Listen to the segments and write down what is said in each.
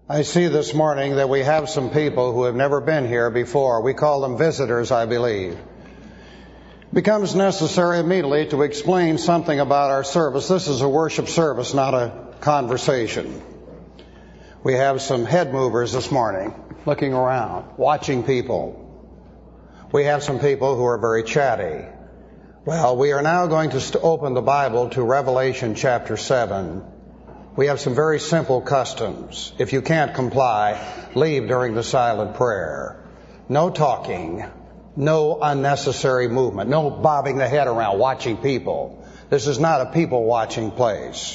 I see this morning that we have some people who have never been here before. We call them visitors, I believe. It becomes necessary immediately to explain something about our service. This is a worship service, not a conversation. We have some head movers this morning, looking around, watching people. We have some people who are very chatty. Well, we are now going to open the Bible to Revelation chapter 7. We have some very simple customs. If you can't comply, leave during the silent prayer. No talking, no unnecessary movement, no bobbing the head around watching people. This is not a people-watching place.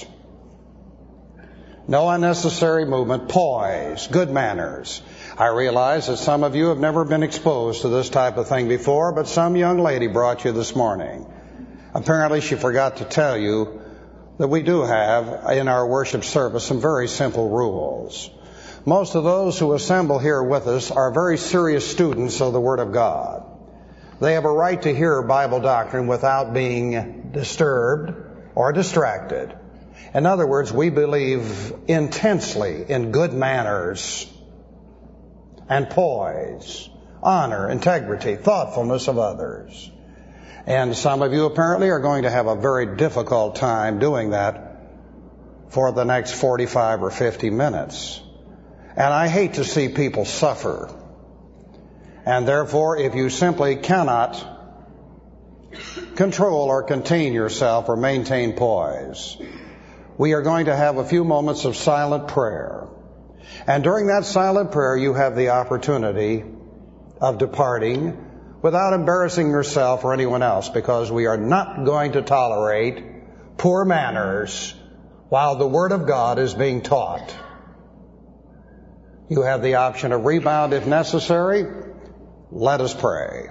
No unnecessary movement, poise, good manners. I realize that some of you have never been exposed to this type of thing before, but some young lady brought you this morning. Apparently she forgot to tell you that we do have in our worship service some very simple rules. Most of those who assemble here with us are very serious students of the Word of God. They have a right to hear Bible doctrine without being disturbed or distracted. In other words, we believe intensely in good manners and poise, honor, integrity, thoughtfulness of others. And some of you apparently are going to have a very difficult time doing that for the next 45 or 50 minutes. And I hate to see people suffer. And therefore, if you simply cannot control or contain yourself or maintain poise, we are going to have a few moments of silent prayer. And during that silent prayer, you have the opportunity of departing without embarrassing yourself or anyone else, because we are not going to tolerate poor manners while the Word of God is being taught. You have the option of rebound if necessary. Let us pray.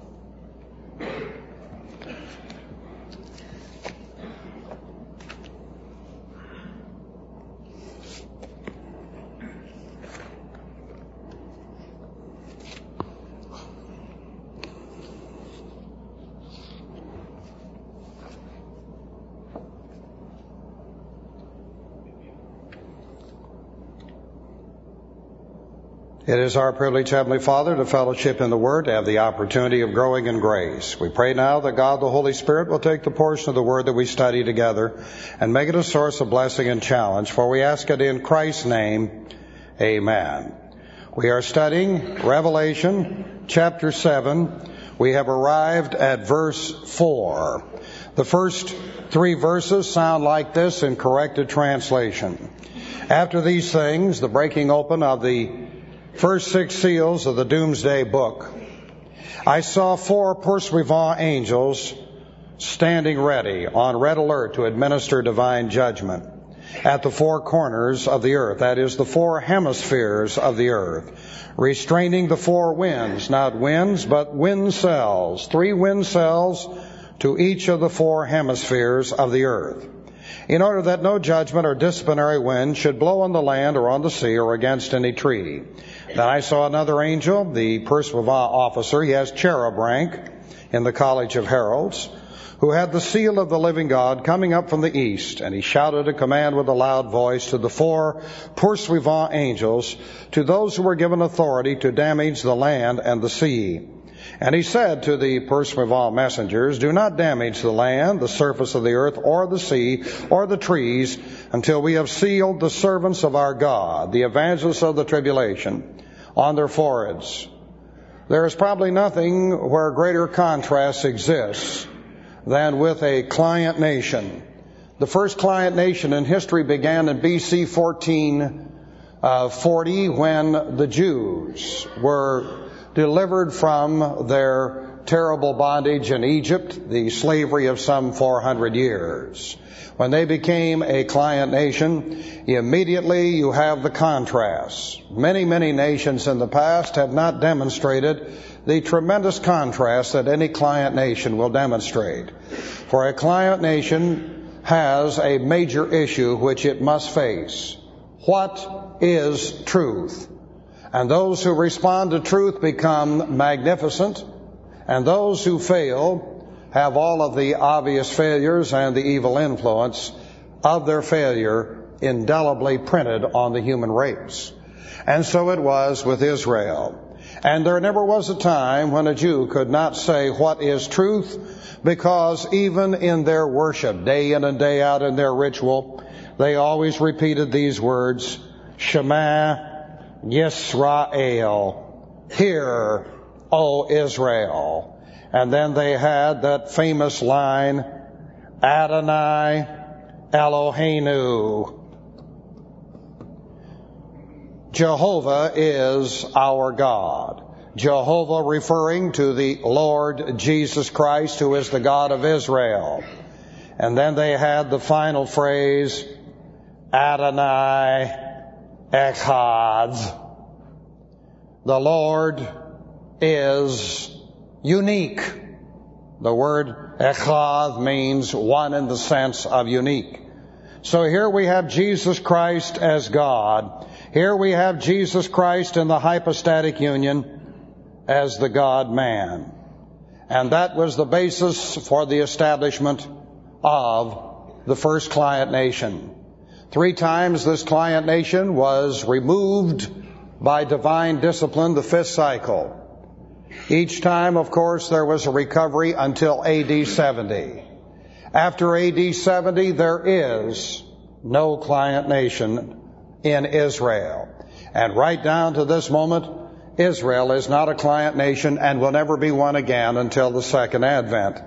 It is our privilege, Heavenly Father, to fellowship in the Word, to have the opportunity of growing in grace. We pray now that God the Holy Spirit will take the portion of the Word that we study together and make it a source of blessing and challenge, for we ask it in Christ's name. Amen. We are studying Revelation chapter 7. We have arrived at verse 4. The first 3 verses sound like this in corrected translation. After these things, the breaking open of the first 6 seals of the Doomsday Book, I saw 4 pursuivant angels standing ready, on red alert to administer divine judgment at the 4 corners of the earth, that is, the 4 hemispheres of the earth, restraining the 4 winds, not winds, but wind cells, 3 wind cells to each of the 4 hemispheres of the earth, in order that no judgment or disciplinary wind should blow on the land or on the sea or against any tree. Then I saw another angel, the pursuivant officer. He has cherub rank in the College of Heralds, who had the seal of the living God coming up from the east. And he shouted a command with a loud voice to the 4 pursuivant angels, to those who were given authority to damage the land and the sea. And he said to the pursuivant messengers, do not damage the land, the surface of the earth, or the sea, or the trees, until we have sealed the servants of our God, the evangelists of the tribulation, on their foreheads. There is probably nothing where greater contrast exists than with a client nation. The first client nation in history began in B.C. 1440, when the Jews were delivered from their terrible bondage in Egypt, the slavery of some 400 years. When they became a client nation, immediately you have the contrast. Many nations in the past have not demonstrated the tremendous contrast that any client nation will demonstrate. For a client nation has a major issue which it must face. What is truth? And those who respond to truth become magnificent, and those who fail have all of the obvious failures and the evil influence of their failure indelibly printed on the human race. And so it was with Israel. And there never was a time when a Jew could not say what is truth, because even in their worship, day in and day out in their ritual, they always repeated these words, Shema Yisrael, hear, O Israel. And then they had that famous line, Adonai Eloheinu. Jehovah is our God. Jehovah referring to the Lord Jesus Christ, who is the God of Israel. And then they had the final phrase, Adonai Echad. The Lord is unique. The word Echad means one in the sense of unique. So here we have Jesus Christ as God. Here we have Jesus Christ in the hypostatic union as the God-man. And that was the basis for the establishment of the first client nation. 3 times this client nation was removed by divine discipline, the 5th cycle. Each time, of course, there was a recovery until AD 70. After AD 70, there is no client nation in Israel. And right down to this moment, Israel is not a client nation and will never be one again until the second advent.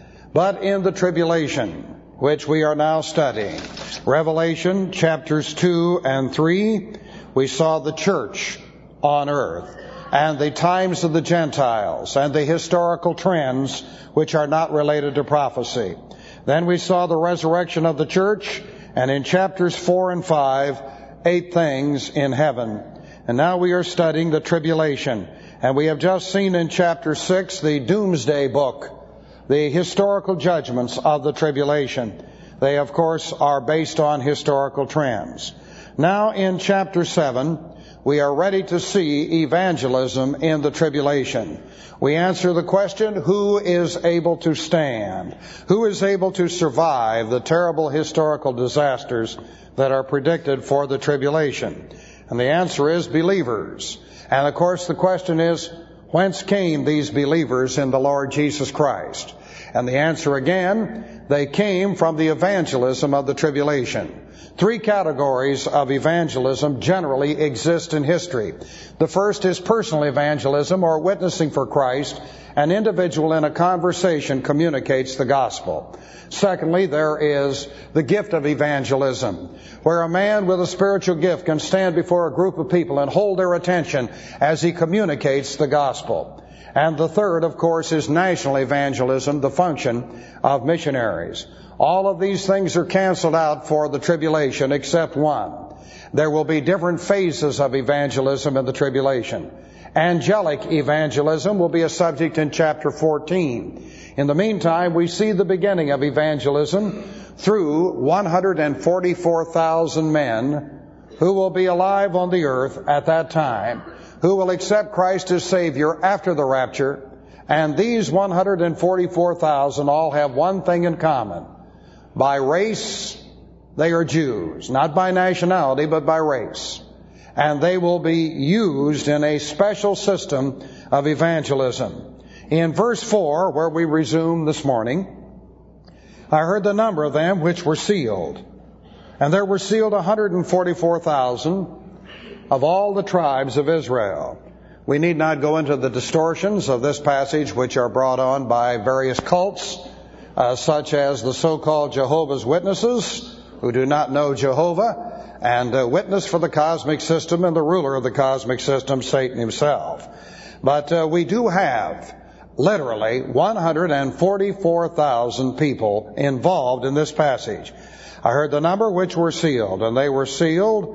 But in the tribulation, which we are now studying, Revelation chapters 2 and 3, we saw the church on earth and the times of the Gentiles and the historical trends which are not related to prophecy. Then we saw the resurrection of the church, and in chapters 4 and 5, 8 things in heaven. And now we are studying the tribulation. And we have just seen in chapter 6 the doomsday book, the historical judgments of the tribulation. They, of course, are based on historical trends. Now in chapter 7, we are ready to see evangelism in the tribulation. We answer the question, who is able to stand? Who is able to survive the terrible historical disasters that are predicted for the tribulation? And the answer is believers. And of course the question is, whence came these believers in the Lord Jesus Christ? And the answer again, they came from the evangelism of the tribulation. 3 categories of evangelism generally exist in history. The first is personal evangelism, or witnessing for Christ. An individual in a conversation communicates the gospel. Secondly, there is the gift of evangelism, where a man with a spiritual gift can stand before a group of people and hold their attention as he communicates the gospel. And the third, of course, is national evangelism, the function of missionaries. All of these things are canceled out for the tribulation except one. There will be different phases of evangelism in the tribulation. Angelic evangelism will be a subject in chapter 14. In the meantime, we see the beginning of evangelism through 144,000 men who will be alive on the earth at that time, who will accept Christ as Savior after the rapture. And these 144,000 all have one thing in common. By race, they are Jews. Not by nationality, but by race. And they will be used in a special system of evangelism. In verse 4, where we resume this morning, I heard the number of them which were sealed. And there were sealed 144,000 of all the tribes of Israel. We need not go into the distortions of this passage which are brought on by various cults, such as the so-called Jehovah's Witnesses, who do not know Jehovah, and witness for the cosmic system and the ruler of the cosmic system, Satan himself. But we do have literally 144,000 people involved in this passage. I heard the number which were sealed, and they were sealed,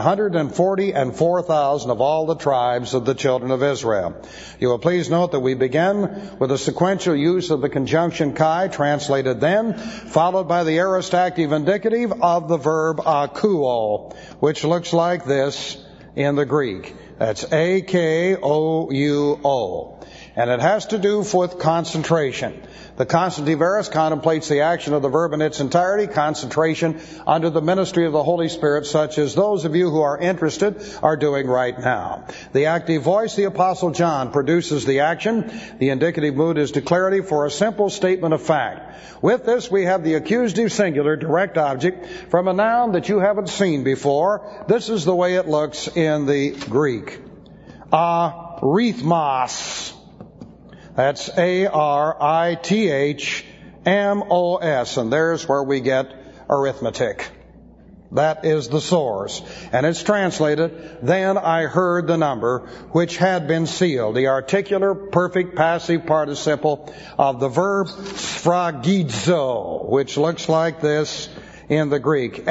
144,000 of all the tribes of the children of Israel. You will please note that we begin with a sequential use of the conjunction kai, translated then, followed by the aorist active indicative of the verb akouo, which looks like this in the Greek. That's akouo. And it has to do with concentration. The constantive aorist contemplates the action of the verb in its entirety, concentration under the ministry of the Holy Spirit, such as those of you who are interested are doing right now. The active voice, the Apostle John, produces the action. The indicative mood is declarative for a simple statement of fact. With this, we have the accusative singular direct object from a noun that you haven't seen before. This is the way it looks in the Greek. Arithmos. That's A-R-I-T-H-M-O-S. And there's where we get arithmetic. That is the source. And it's translated, then I heard the number which had been sealed. The articular perfect passive participle of the verb sphragizo, which looks like this in the Greek.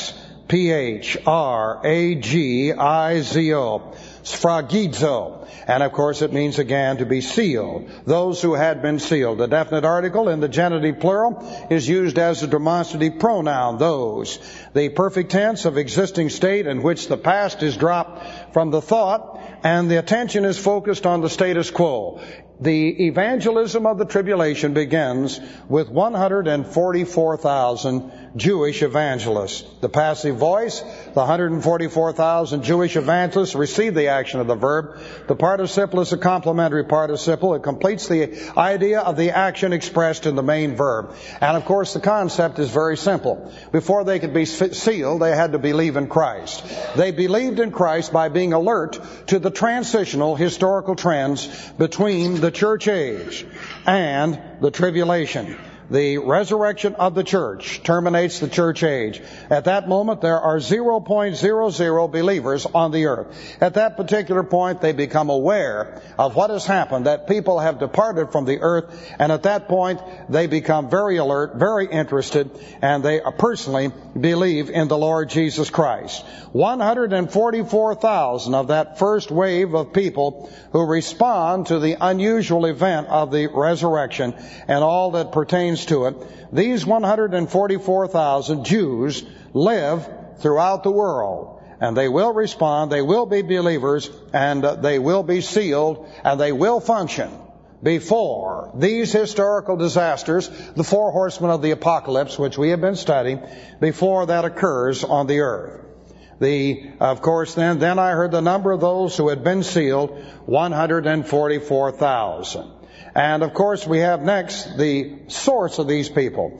S-P-H-R-A-G-I-Z-O. Sphragizo. And of course it means again to be sealed. Those who had been sealed. The definite article in the genitive plural is used as a demonstrative pronoun, those. The perfect tense of existing state in which the past is dropped from the thought and the attention is focused on the status quo. The evangelism of the tribulation begins with 144,000 Jewish evangelists. The passive voice, the 144,000 Jewish evangelists receive the action of the verb. The participle is a complementary participle. It completes the idea of the action expressed in the main verb. And of course the concept is very simple. Before they could be sealed, they had to believe in Christ. They believed in Christ by being alert to the transitional historical trends between the church age and the tribulation. The resurrection of the church terminates the church age. At that moment, there are 0.00 believers on the earth. At that particular point, they become aware of what has happened, that people have departed from the earth, and at that point, they become very alert, very interested, and they personally believe in the Lord Jesus Christ. 144,000 of that first wave of people who respond to the unusual event of the resurrection and all that pertains to it. These 144,000 Jews live throughout the world, and they will respond, they will be believers, and they will be sealed, and they will function before these historical disasters, the four horsemen of the apocalypse, which we have been studying, before that occurs on the earth. Of course, then I heard the number of those who had been sealed, 144,000. And of course, we have next the source of these people.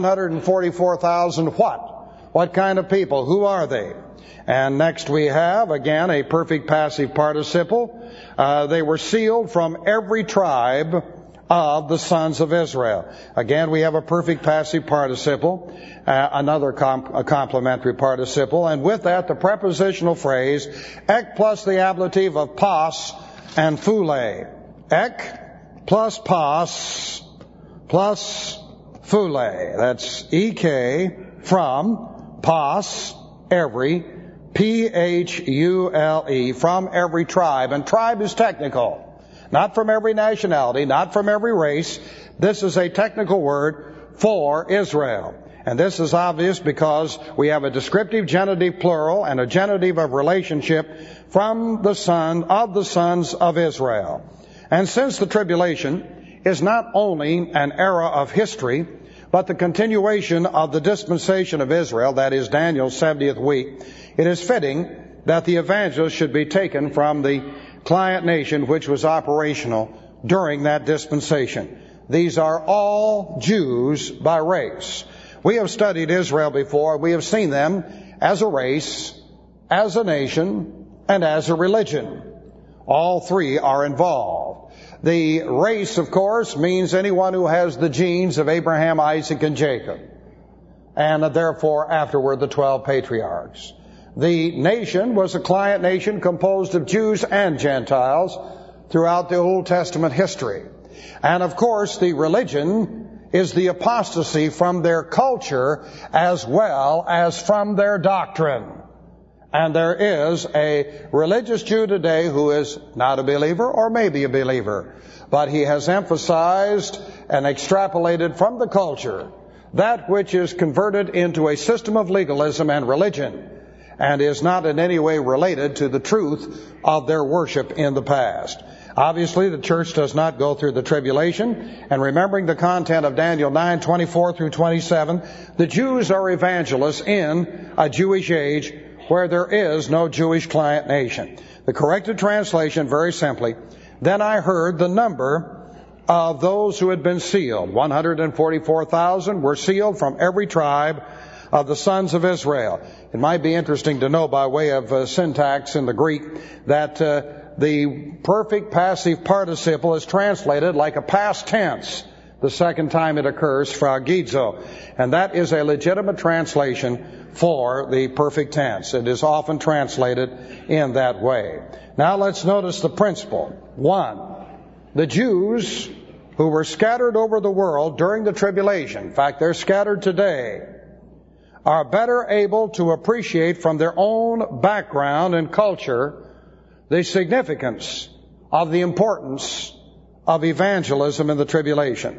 144,000 what? What kind of people? Who are they? And next we have, again, a perfect passive participle. They were sealed from every tribe of the sons of Israel. Again, we have a perfect passive participle, another complementary participle, and with that the prepositional phrase, ek plus the ablative of pas and phule. Ek plus pas plus phule. That's ek from, pas, every, P-H-U-L-E, from every tribe. And tribe is technical. Not from every nationality, not from every race. This is a technical word for Israel. And this is obvious because we have a descriptive genitive plural and a genitive of relationship from the son of the sons of Israel. And since the tribulation is not only an era of history, but the continuation of the dispensation of Israel, that is Daniel's 70th week, it is fitting that the evangelist should be taken from the client nation which was operational during that dispensation. These are all Jews by race. We have studied Israel before. We have seen them as a race, as a nation, and as a religion. All three are involved. The race, of course, means anyone who has the genes of Abraham, Isaac, and Jacob, and therefore afterward the 12 patriarchs. The nation was a client nation composed of Jews and Gentiles throughout the Old Testament history. And of course, the religion is the apostasy from their culture as well as from their doctrine. And there is a religious Jew today who is not a believer or maybe a believer, but he has emphasized and extrapolated from the culture that which is converted into a system of legalism and religion, and is not in any way related to the truth of their worship in the past. Obviously, the church does not go through the tribulation, and remembering the content of Daniel 9:24 through 27, the Jews are evangelists in a Jewish age where there is no Jewish client nation. The corrected translation, very simply, then I heard the number of those who had been sealed. 144,000 were sealed from every tribe of the sons of Israel. It might be interesting to know by way of syntax in the Greek that the perfect passive participle is translated like a past tense the second time it occurs, phragizo. And that is a legitimate translation for the perfect tense. It is often translated in that way. Now let's notice the principle. 1. The Jews who were scattered over the world during the tribulation, in fact, they're scattered today, are better able to appreciate from their own background and culture the significance of the importance of evangelism in the tribulation.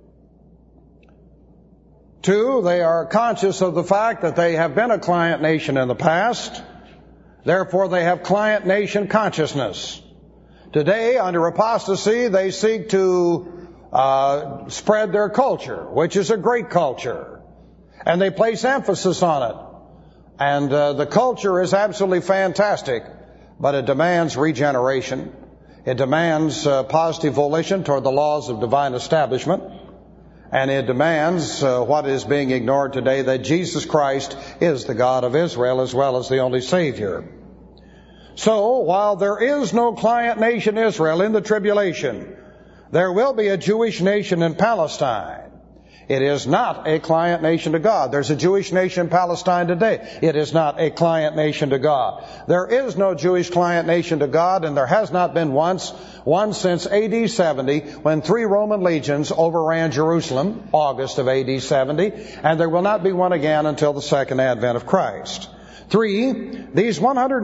2, they are conscious of the fact that they have been a client nation in the past. Therefore, they have client nation consciousness. Today, under apostasy, they seek to spread their culture, which is a great culture. And they place emphasis on it. And the culture is absolutely fantastic, but it demands regeneration. It demands positive volition toward the laws of divine establishment. And it demands what is being ignored today, that Jesus Christ is the God of Israel as well as the only Savior. So, while there is no client nation Israel in the tribulation, there will be a Jewish nation in Palestine. It is not a client nation to God. There's a Jewish nation in Palestine today. It is not a client nation to God. There is no Jewish client nation to God, and there has not been one since AD 70, when 3 Roman legions overran Jerusalem, August of AD 70, and there will not be one again until the second advent of Christ. 3, these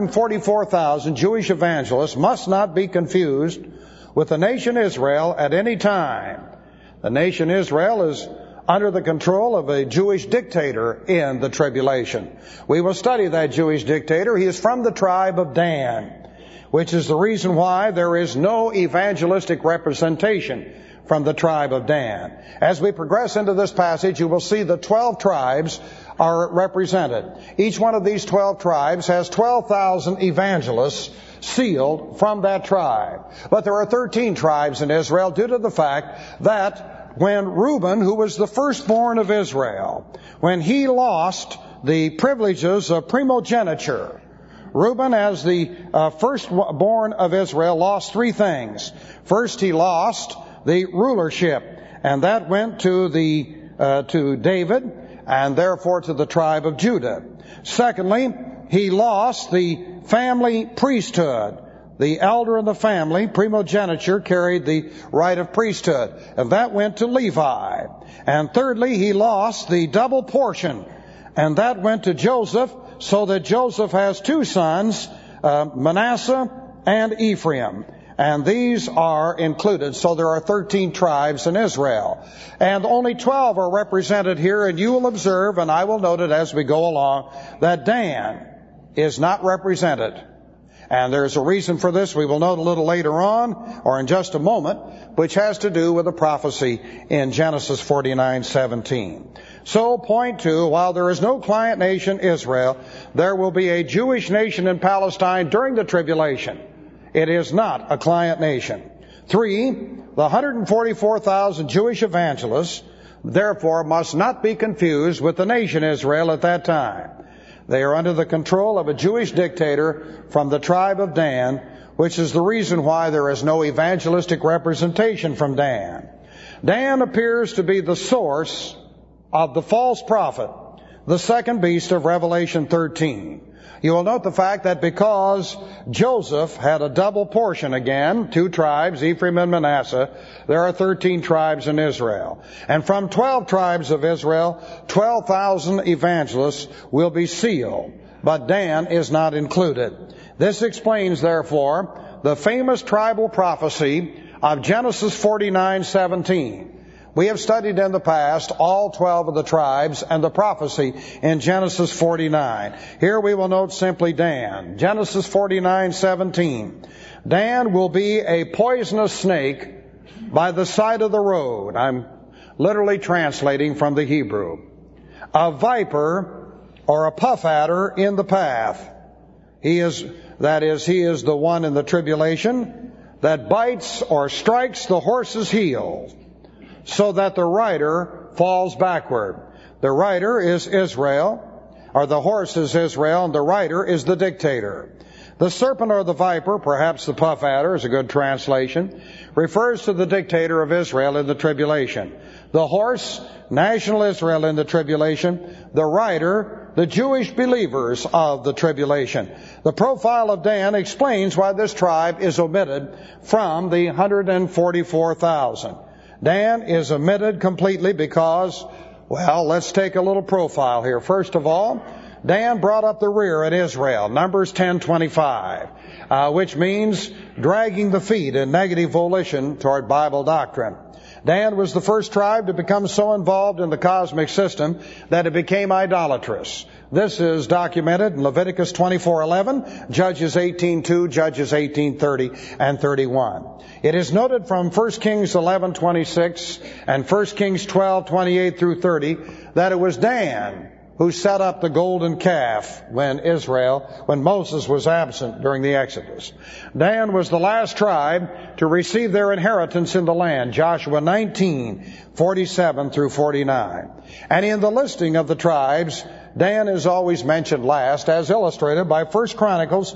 144,000 Jewish evangelists must not be confused with the nation Israel at any time. The nation Israel is under the control of a Jewish dictator in the tribulation. We will study that Jewish dictator. He is from the tribe of Dan, which is the reason why there is no evangelistic representation from the tribe of Dan. As we progress into this passage, you will see the 12 tribes are represented. Each one of these 12 tribes has 12,000 evangelists sealed from that tribe. But there are 13 tribes in Israel due to the fact that when Reuben, who was the firstborn of Israel, when he lost the privileges of primogeniture, Reuben, as the firstborn of Israel, lost 3 things. First, he lost the rulership, and that went to David, and therefore to the tribe of Judah. Secondly, he lost the family priesthood. The elder in the family, primogeniture, carried the right of priesthood, and that went to Levi. And thirdly, he lost the double portion, and that went to Joseph, so that Joseph has 2 sons, Manasseh and Ephraim. And these are included, so there are 13 tribes in Israel. And only 12 are represented here, and you will observe, and I will note it as we go along, that Dan is not represented. And there's a reason for this we will note a little later on, or in just a moment, which has to do with a prophecy in Genesis 49:17. So, point 2, while there is no client nation Israel, there will be a Jewish nation in Palestine during the tribulation. It is not a client nation. 3, the 144,000 Jewish evangelists, therefore, must not be confused with the nation Israel at that time. They are under the control of a Jewish dictator from the tribe of Dan, which is the reason why there is no evangelistic representation from Dan. Dan appears to be the source of the false prophet, the second beast of Revelation 13. You will note the fact that because Joseph had a double portion again, 2 tribes, Ephraim and Manasseh, there are 13 tribes in Israel. And from 12 tribes of Israel, 12,000 evangelists will be sealed, but Dan is not included. This explains, therefore, the famous tribal prophecy of Genesis 49:17. We have studied in the past all 12 of the tribes and the prophecy in Genesis 49. Here we will note simply Dan. Genesis 49:17. Dan will be a poisonous snake by the side of the road. I'm literally translating from the Hebrew. A viper or a puff adder in the path. He is the one in the tribulation that bites or strikes the horse's heel so that the rider falls backward. The rider is Israel, or the horse is Israel, and the rider is the dictator. The serpent or the viper, perhaps the puff adder is a good translation, refers to the dictator of Israel in the tribulation. The horse, national Israel in the tribulation. The rider, the Jewish believers of the tribulation. The profile of Dan explains why this tribe is omitted from the 144,000. Dan is omitted completely because, well, let's take a little profile here. First of all, Dan brought up the rear in Israel, Numbers 10:25, which means dragging the feet in negative volition toward Bible doctrine. Dan was the first tribe to become so involved in the cosmic system that it became idolatrous. This is documented in Leviticus 24:11, Judges 18:2, Judges 18:30 and 31. It is noted from 1 Kings 11:26 and 1 Kings 12:28 through 30 that it was Dan who set up the golden calf when Moses was absent during the Exodus. Dan was the last tribe to receive their inheritance in the land, Joshua 19:47 through 49. And in the listing of the tribes, Dan is always mentioned last, as illustrated by 1 Chronicles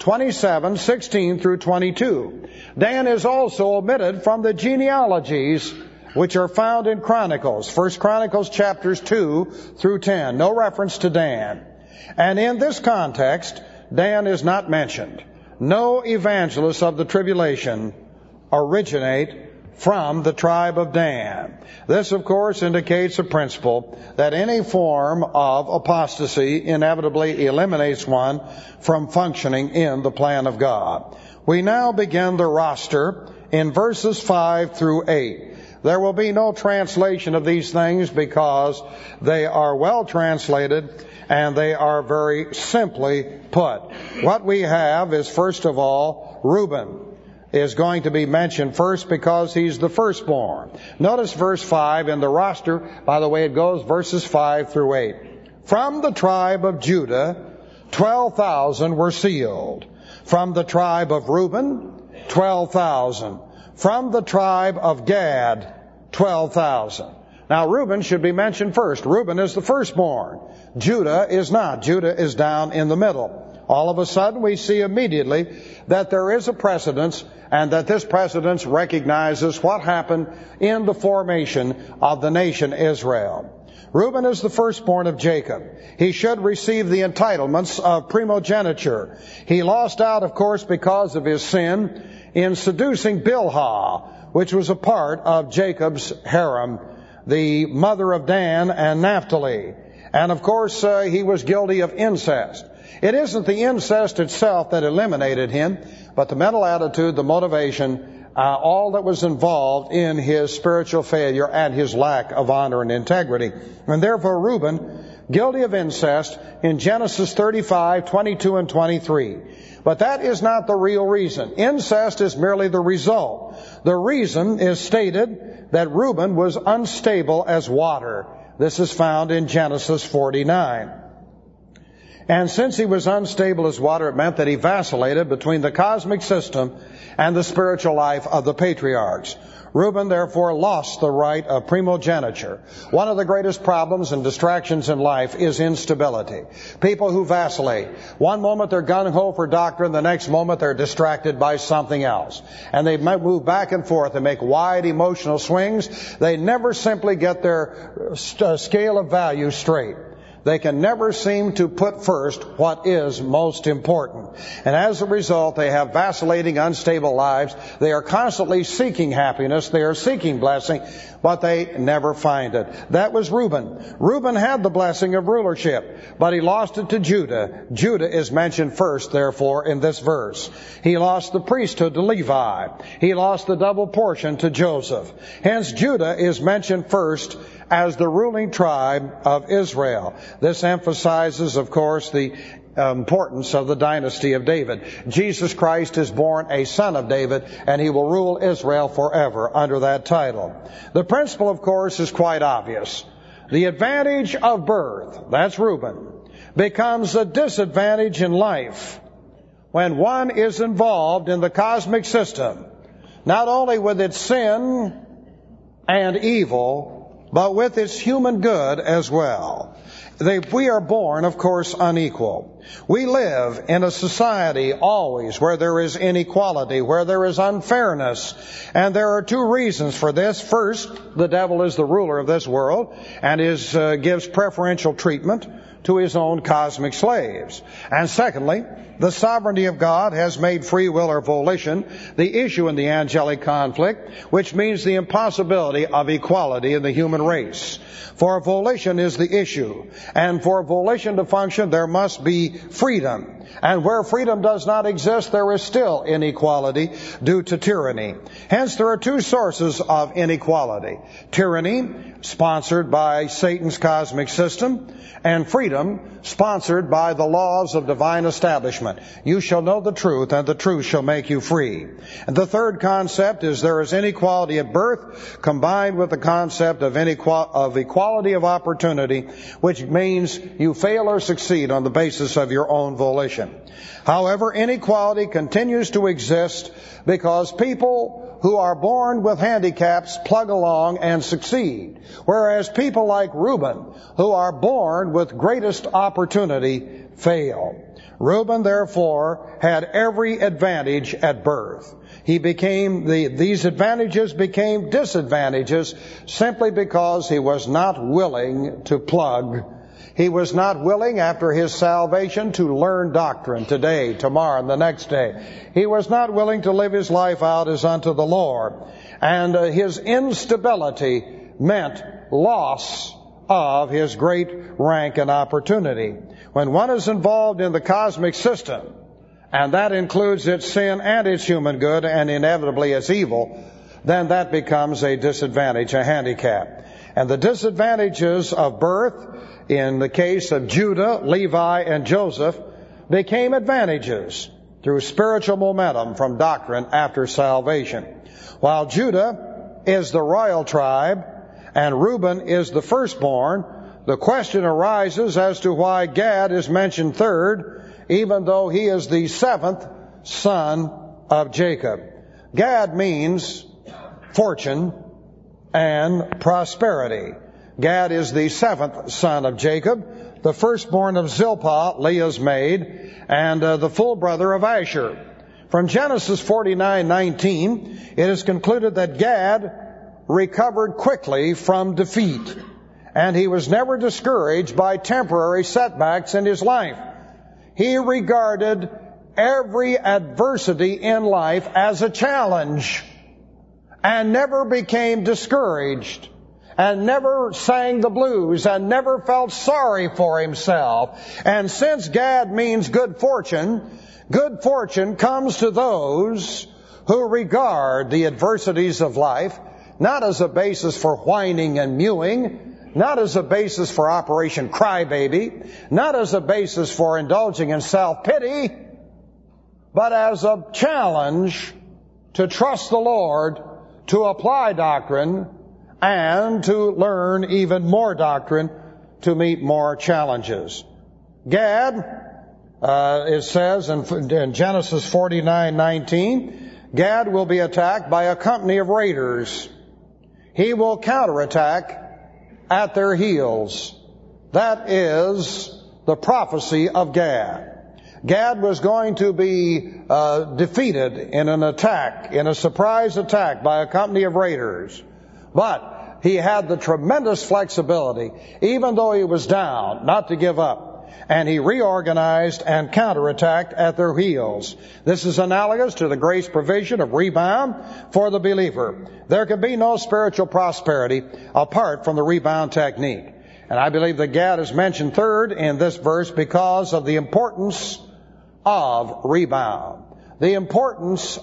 27:16 through 22. Dan is also omitted from the genealogies which are found in Chronicles, 1 Chronicles chapters 2 through 10. No reference to Dan. And in this context, Dan is not mentioned. No evangelists of the tribulation originate from the tribe of Dan. This, of course, indicates a principle that any form of apostasy inevitably eliminates one from functioning in the plan of God. We now begin the roster in verses 5 through 8. There will be no translation of these things because they are well translated and they are very simply put. What we have is, first of all, Reuben is going to be mentioned first because he's the firstborn. Notice verse 5 in the roster, by the way it goes, verses 5 through 8. From the tribe of Judah, 12,000 were sealed. From the tribe of Reuben, 12,000. From the tribe of Gad, 12,000. Now, Reuben should be mentioned first. Reuben is the firstborn. Judah is not. Judah is down in the middle. All of a sudden, we see immediately that there is a precedence, and that this precedence recognizes what happened in the formation of the nation Israel. Reuben is the firstborn of Jacob. He should receive the entitlements of primogeniture. He lost out, of course, because of his sin in seducing Bilhah, which was a part of Jacob's harem, the mother of Dan and Naphtali. And of course, he was guilty of incest. It isn't the incest itself that eliminated him, but the mental attitude, the motivation, all that was involved in his spiritual failure and his lack of honor and integrity. And therefore, Reuben, guilty of incest in Genesis 35:22 and 23. But that is not the real reason. Incest is merely the result. The reason is stated that Reuben was unstable as water. This is found in Genesis 49. And since he was unstable as water, it meant that he vacillated between the cosmic system and the spiritual life of the patriarchs. Reuben, therefore, lost the right of primogeniture. One of the greatest problems and distractions in life is instability. People who vacillate. One moment they're gung-ho for doctrine, the next moment they're distracted by something else. And they move back and forth and make wide emotional swings. They never simply get their scale of value straight. They can never seem to put first what is most important. And as a result, they have vacillating, unstable lives. They are constantly seeking happiness. They are seeking blessing, but they never find it. That was Reuben. Reuben had the blessing of rulership, but he lost it to Judah. Judah is mentioned first, therefore, in this verse. He lost the priesthood to Levi. He lost the double portion to Joseph. Hence, Judah is mentioned first as the ruling tribe of Israel. This emphasizes, of course, the importance of the dynasty of David. Jesus Christ is born a son of David, and he will rule Israel forever under that title. The principle, of course, is quite obvious. The advantage of birth, that's Reuben, becomes a disadvantage in life when one is involved in the cosmic system, not only with its sin and evil, but with its human good as well. We are born, of course, unequal. We live in a society always where there is inequality, where there is unfairness. And there are two reasons for this. First, the devil is the ruler of this world and gives preferential treatment to his own cosmic slaves. And secondly, the sovereignty of God has made free will or volition the issue in the angelic conflict, which means the impossibility of equality in the human race. For volition is the issue, and for volition to function, there must be freedom. And where freedom does not exist, there is still inequality due to tyranny. Hence, there are two sources of inequality. Tyranny, sponsored by Satan's cosmic system, and freedom, sponsored by the laws of divine establishment. You shall know the truth, and the truth shall make you free. And the third concept is there is inequality at birth, combined with the concept of equality of opportunity, which means you fail or succeed on the basis of your own volition. However, inequality continues to exist because people who are born with handicaps plug along and succeed, whereas people like Reuben, who are born with greatest opportunity, fail. Reuben, therefore, had every advantage at birth. These advantages became disadvantages simply because he was not willing to plug. He was not willing, after his salvation, to learn doctrine today, tomorrow, and the next day. He was not willing to live his life out as unto the Lord. And his instability meant loss of his great rank and opportunity. When one is involved in the cosmic system, and that includes its sin and its human good, and inevitably its evil, then that becomes a disadvantage, a handicap. And the disadvantages of birth, in the case of Judah, Levi, and Joseph, became advantages through spiritual momentum from doctrine after salvation. While Judah is the royal tribe and Reuben is the firstborn, the question arises as to why Gad is mentioned third, even though he is the seventh son of Jacob. Gad means fortune and prosperity. Gad is the seventh son of Jacob, the firstborn of Zilpah, Leah's maid, and the full brother of Asher. From Genesis 49:19, it is concluded that Gad recovered quickly from defeat, and he was never discouraged by temporary setbacks in his life. He regarded every adversity in life as a challenge and never became discouraged and never sang the blues and never felt sorry for himself. And since Gad means good fortune comes to those who regard the adversities of life not as a basis for whining and mewing, not as a basis for Operation Crybaby, not as a basis for indulging in self-pity, but as a challenge to trust the Lord, to apply doctrine, and to learn even more doctrine to meet more challenges. Gad, it says in Genesis 49:19, Gad will be attacked by a company of raiders. He will counterattack at their heels. That is the prophecy of Gad. Gad was going to be defeated in an attack, in a surprise attack by a company of raiders. But he had the tremendous flexibility, even though he was down, not to give up. And he reorganized and counterattacked at their heels. This is analogous to the grace provision of rebound for the believer. There can be no spiritual prosperity apart from the rebound technique. And I believe that Gad is mentioned third in this verse because of the importance of rebound, the importance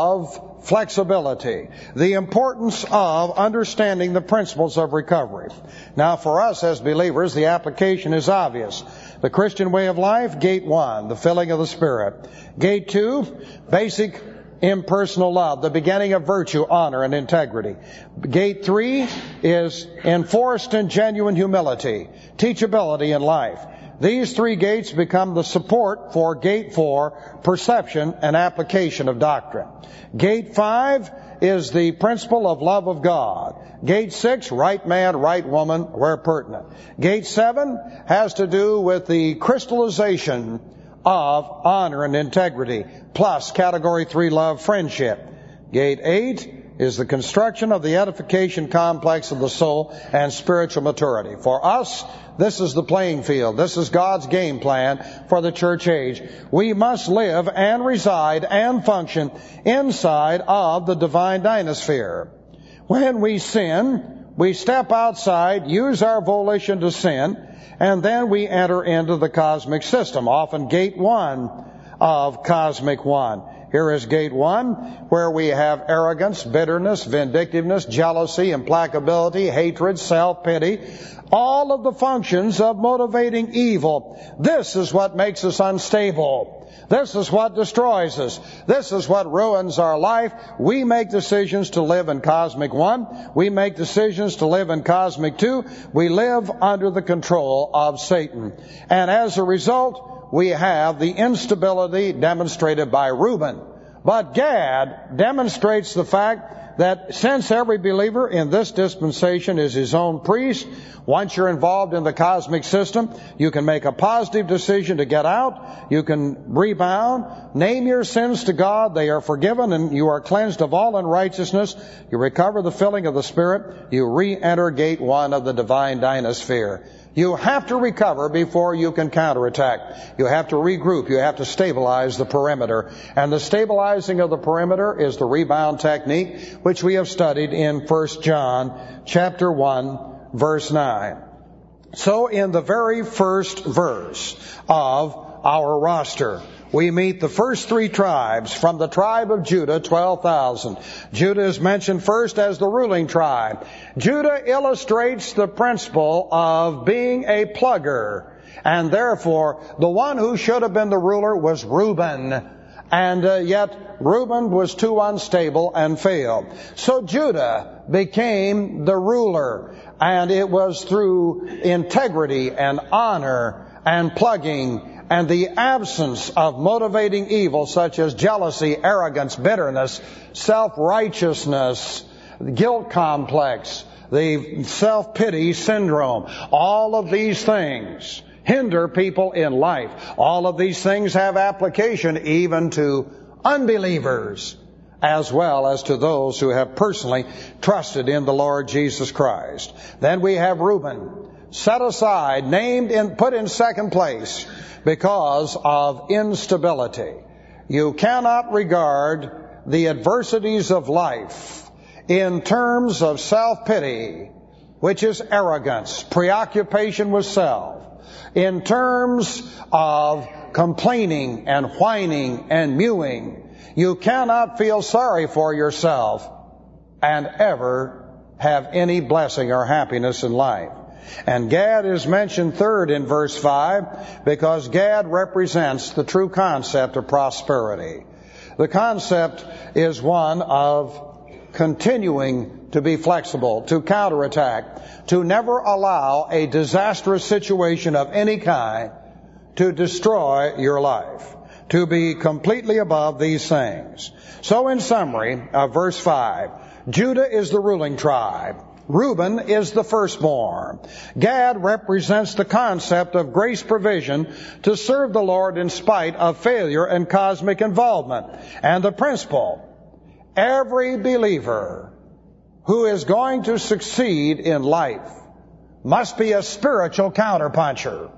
of flexibility, the importance of understanding the principles of recovery. Now, for us as believers, the application is obvious. The Christian way of life, gate 1, the filling of the Spirit. Gate 2, basic impersonal love, the beginning of virtue, honor, and integrity. Gate 3 is enforced and genuine humility, teachability in life. These 3 gates become the support for Gate 4, perception and application of doctrine. Gate 5 is the principle of love of God. Gate 6, right man, right woman, where pertinent. Gate 7 has to do with the crystallization of honor and integrity, plus Category 3 love, friendship. Gate 8 is the construction of the edification complex of the soul and spiritual maturity. For us, this is the playing field. This is God's game plan for the church age. We must live and reside and function inside of the divine dynasphere. When we sin, we step outside, use our volition to sin, and then we enter into the cosmic system, often gate 1 of cosmic 1. Here is gate 1, where we have arrogance, bitterness, vindictiveness, jealousy, implacability, hatred, self-pity, all of the functions of motivating evil. This is what makes us unstable. This is what destroys us. This is what ruins our life. We make decisions to live in cosmic 1. We make decisions to live in cosmic 2. We live under the control of Satan. And as a result, we have the instability demonstrated by Reuben. But Gad demonstrates the fact that since every believer in this dispensation is his own priest, once you're involved in the cosmic system, you can make a positive decision to get out. You can rebound. Name your sins to God. They are forgiven and you are cleansed of all unrighteousness. You recover the filling of the Spirit. You re-enter gate 1 of the divine dynasphere. You have to recover before you can counterattack. You have to regroup. You have to stabilize the perimeter. And the stabilizing of the perimeter is the rebound technique, which we have studied in 1 John chapter 1, verse 9. So in the very first verse of our roster, we meet the first 3 tribes. From the tribe of Judah, 12,000. Judah is mentioned first as the ruling tribe. Judah illustrates the principle of being a plugger. And therefore, the one who should have been the ruler was Reuben. And yet, Reuben was too unstable and failed. So Judah became the ruler. And it was through integrity and honor and plugging and the absence of motivating evil such as jealousy, arrogance, bitterness, self-righteousness, guilt complex, the self-pity syndrome. All of these things hinder people in life. All of these things have application even to unbelievers as well as to those who have personally trusted in the Lord Jesus Christ. Then we have Reuben, set aside, named and put in second place because of instability. You cannot regard the adversities of life in terms of self-pity, which is arrogance, preoccupation with self, in terms of complaining and whining and mewing. You cannot feel sorry for yourself and ever have any blessing or happiness in life. And Gad is mentioned third in verse 5 because Gad represents the true concept of prosperity. The concept is one of continuing to be flexible, to counterattack, to never allow a disastrous situation of any kind to destroy your life, to be completely above these things. So in summary of verse 5, Judah is the ruling tribe. Reuben is the firstborn. Gad represents the concept of grace provision to serve the Lord in spite of failure and cosmic involvement. And the principle, every believer who is going to succeed in life must be a spiritual counterpuncher.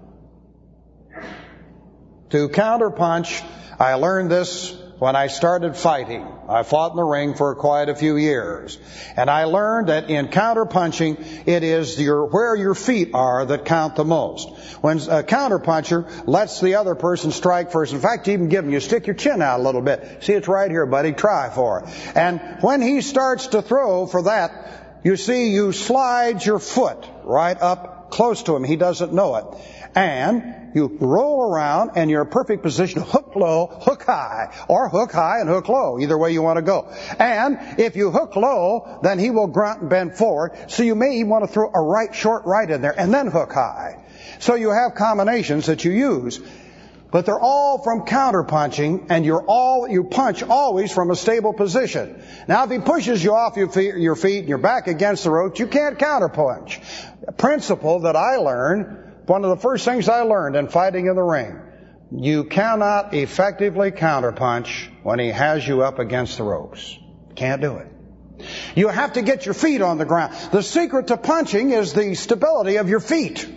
To counterpunch, I learned this when I started fighting. I fought in the ring for quite a few years. And I learned that in counterpunching, it is where your feet are that count the most. When a counterpuncher lets the other person strike first, in fact, you even give him, you stick your chin out a little bit. See, it's right here, buddy. Try for it. And when he starts to throw for that, you see, you slide your foot right up close to him. He doesn't know it. And you roll around and you're in a perfect position to hook low, hook high, or hook high and hook low, either way you want to go. And if you hook low, then he will grunt and bend forward. So you may even want to throw a right, short right in there and then hook high. So you have combinations that you use. But they're all from counterpunching, and you punch always from a stable position. Now, if he pushes you off your feet and you're back against the ropes, you can't counterpunch. A principle that I learned, one of the first things I learned in fighting in the ring, you cannot effectively counterpunch when he has you up against the ropes. Can't do it. You have to get your feet on the ground. The secret to punching is the stability of your feet.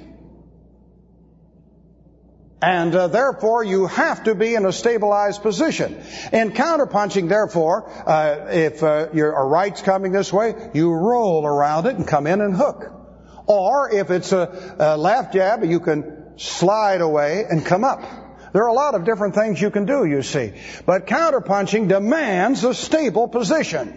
And therefore, you have to be in a stabilized position. In counterpunching, therefore, if a right's coming this way, you roll around it and come in and hook. Or if it's a left jab, you can slide away and come up. There are a lot of different things you can do, you see. But counterpunching demands a stable position.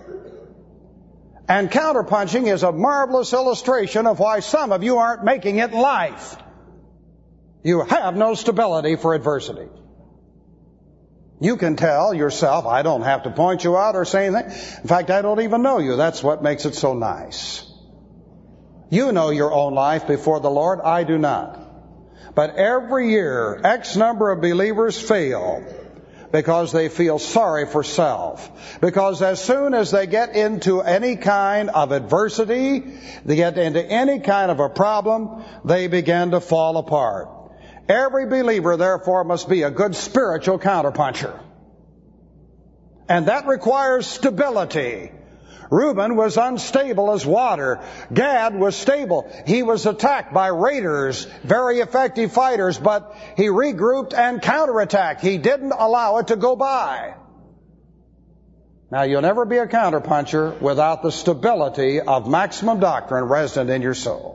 And counterpunching is a marvelous illustration of why some of you aren't making it in life. You have no stability for adversity. You can tell yourself, I don't have to point you out or say anything. In fact, I don't even know you. That's what makes it so nice. You know your own life before the Lord. I do not. But every year, X number of believers fail because they feel sorry for self. Because as soon as they get into any kind of adversity, they get into any kind of a problem, they begin to fall apart. Every believer, therefore, must be a good spiritual counterpuncher. And that requires stability. Reuben was unstable as water. Gad was stable. He was attacked by raiders, very effective fighters, but he regrouped and counterattacked. He didn't allow it to go by. Now, you'll never be a counterpuncher without the stability of maximum doctrine resident in your soul.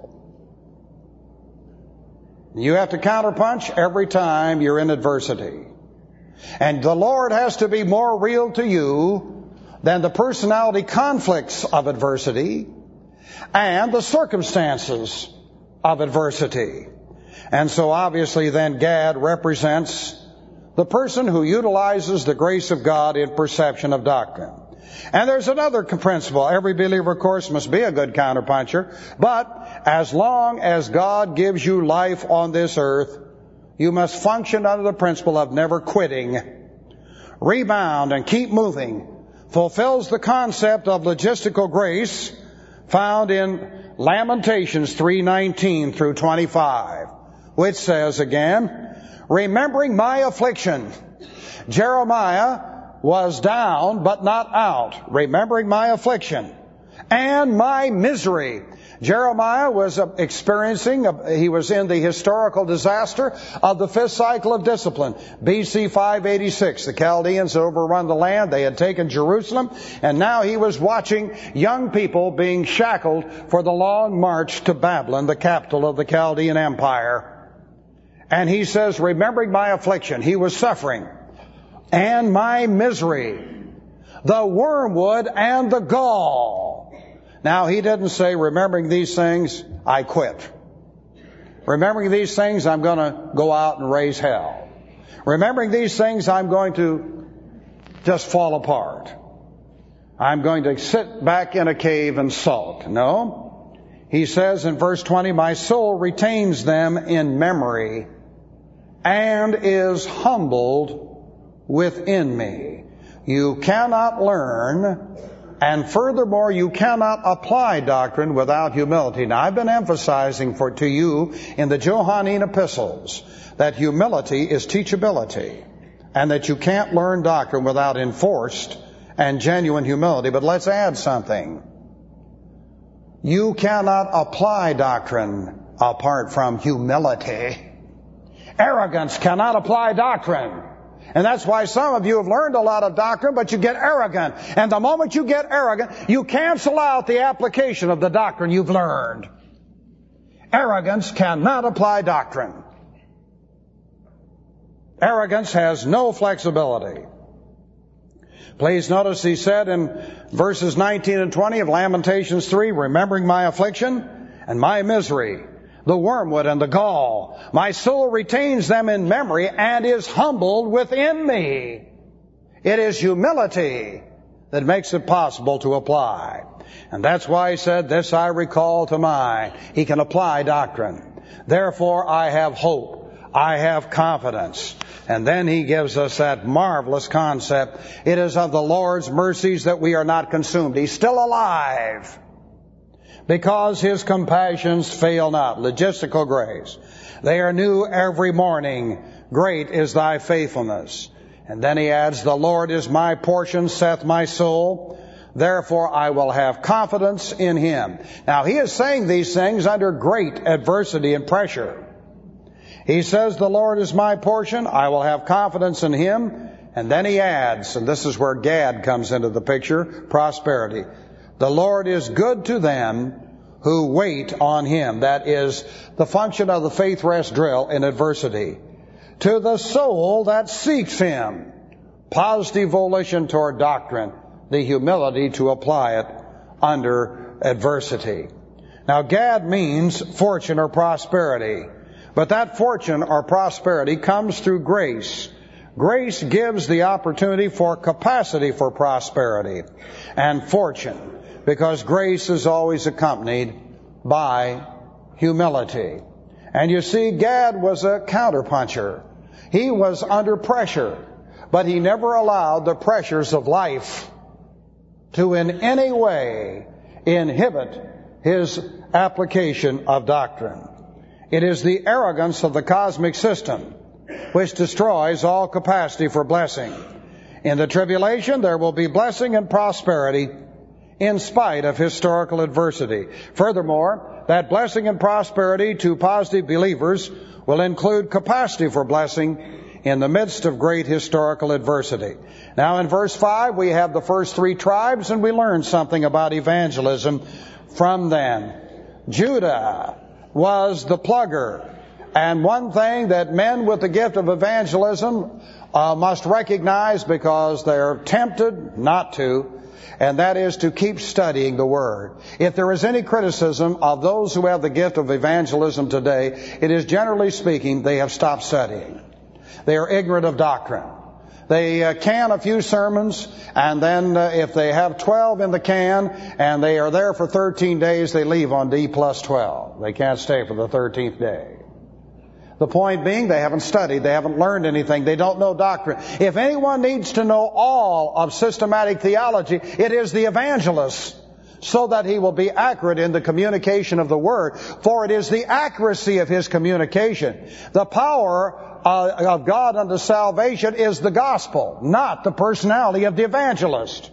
You have to counterpunch every time you're in adversity. And the Lord has to be more real to you than the personality conflicts of adversity and the circumstances of adversity. And so obviously then Gad represents the person who utilizes the grace of God in perception of doctrine. And there's another principle. Every believer, of course, must be a good counterpuncher. But as long as God gives you life on this earth, you must function under the principle of never quitting. Rebound and keep moving fulfills the concept of logistical grace found in Lamentations 3:19 through 25, which says again, remembering my affliction. Jeremiah was down but not out, remembering my affliction and my misery. Jeremiah was experiencing, he was in the historical disaster of the fifth cycle of discipline. BC 586, the Chaldeans had overrun the land, they had taken Jerusalem, and now he was watching young people being shackled for the long march to Babylon, the capital of the Chaldean Empire. And he says, remembering my affliction, he was suffering, and my misery, the wormwood and the gall. Now, he didn't say, remembering these things, I quit. Remembering these things, I'm going to go out and raise hell. Remembering these things, I'm going to just fall apart. I'm going to sit back in a cave and sulk. No. He says in verse 20, my soul retains them in memory and is humbled within me. You cannot learn, and furthermore, you cannot apply doctrine without humility. Now, I've been emphasizing to you in the Johannine epistles that humility is teachability, and that you can't learn doctrine without enforced and genuine humility. But let's add something. You cannot apply doctrine apart from humility. Arrogance cannot apply doctrine. And that's why some of you have learned a lot of doctrine, but you get arrogant. And the moment you get arrogant, you cancel out the application of the doctrine you've learned. Arrogance cannot apply doctrine. Arrogance has no flexibility. Please notice he said in verses 19 and 20 of Lamentations 3, remembering my affliction and my misery, the wormwood and the gall, my soul retains them in memory and is humbled within me. It is humility that makes it possible to apply. And that's why he said, this I recall to mind. He can apply doctrine. Therefore I have hope. I have confidence. And then he gives us that marvelous concept. It is of the Lord's mercies that we are not consumed. He's still alive, because his compassions fail not. Logistical grace. They are new every morning. Great is thy faithfulness. And then he adds, the Lord is my portion, saith my soul. Therefore I will have confidence in him. Now he is saying these things under great adversity and pressure. He says, the Lord is my portion, I will have confidence in him. And then he adds, and this is where Gad comes into the picture, prosperity. The Lord is good to them who wait on him. That is the function of the faith rest drill in adversity. To the soul that seeks him. Positive volition toward doctrine. The humility to apply it under adversity. Now Gad means fortune or prosperity. But that fortune or prosperity comes through grace. Grace gives the opportunity for capacity for prosperity and fortune, because grace is always accompanied by humility. And you see, Gad was a counterpuncher. He was under pressure, but he never allowed the pressures of life to in any way inhibit his application of doctrine. It is the arrogance of the cosmic system which destroys all capacity for blessing. In the tribulation, there will be blessing and prosperity in spite of historical adversity. Furthermore, that blessing and prosperity to positive believers will include capacity for blessing in the midst of great historical adversity. Now in verse 5, we have the first three tribes, and we learn something about evangelism from them. Judah was the plugger. And one thing that men with the gift of evangelism must recognize, because they're tempted not to, and that is to keep studying the Word. If there is any criticism of those who have the gift of evangelism today, it is, generally speaking, they have stopped studying. They are ignorant of doctrine. They can a few sermons, and then if they have 12 in the can and they are there for 13 days, they leave on D plus 12. They can't stay for the 13th day. The point being, they haven't studied, they haven't learned anything, they don't know doctrine. If anyone needs to know all of systematic theology, it is the evangelist, so that he will be accurate in the communication of the Word. For it is the accuracy of his communication. The power of God unto salvation is the gospel, not the personality of the evangelist.